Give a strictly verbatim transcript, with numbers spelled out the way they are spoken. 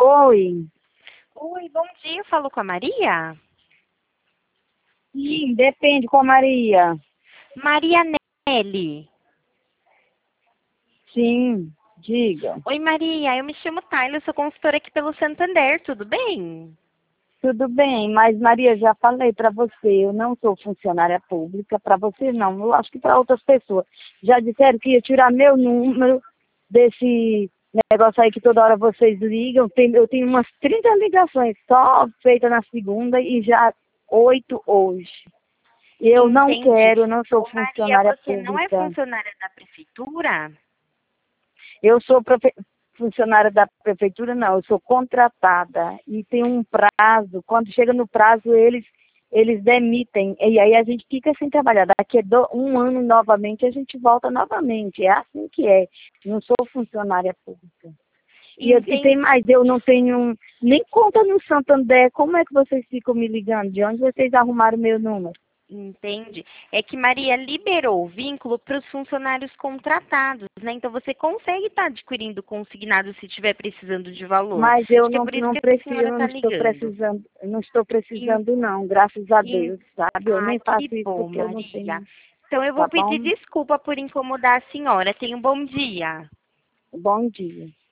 Oi. Oi, bom dia. Eu falo com a Maria? Sim, depende com a Maria. Maria Nelly. Sim, diga. Oi, Maria. Eu me chamo Tayla, eu sou consultora aqui pelo Santander. Tudo bem? Tudo bem, mas Maria, já falei para você, eu não sou funcionária pública, para você não, eu acho que para outras pessoas. Já disseram que ia tirar meu número desse negócio aí que toda hora vocês ligam. Tem- Eu tenho umas trinta ligações só feitas na segunda e já oito hoje. Eu não Entendi. quero, eu não sou Ô, Maria, funcionária você não é pública. funcionária da prefeitura? Eu sou profe- funcionária da prefeitura, não, eu sou contratada e tem um prazo. Quando chega no prazo, eles, eles demitem. E aí a gente fica sem trabalhar. Daqui a do- um ano novamente, a gente volta novamente. É assim que é. Não sou funcionária pública. E, eu- e tem Entendi. mais, eu não tenho nem conta no Santander. Como é que vocês ficam me ligando? De onde vocês arrumaram meu número? Entende? É que Maria liberou o vínculo para os funcionários contratados, né? Então você consegue estar adquirindo consignado se estiver precisando de valor. Mas eu Acho que é não, por isso não que a preciso, senhora eu não está estou ligando. precisando, eu não estou Em- precisando não, graças a em- Deus, sabe? Eu Ai, nem faço que isso bom, porque eu não Maria. tenho, Então eu vou tá pedir bom? desculpa por incomodar a senhora. Tenha um bom dia. Bom dia.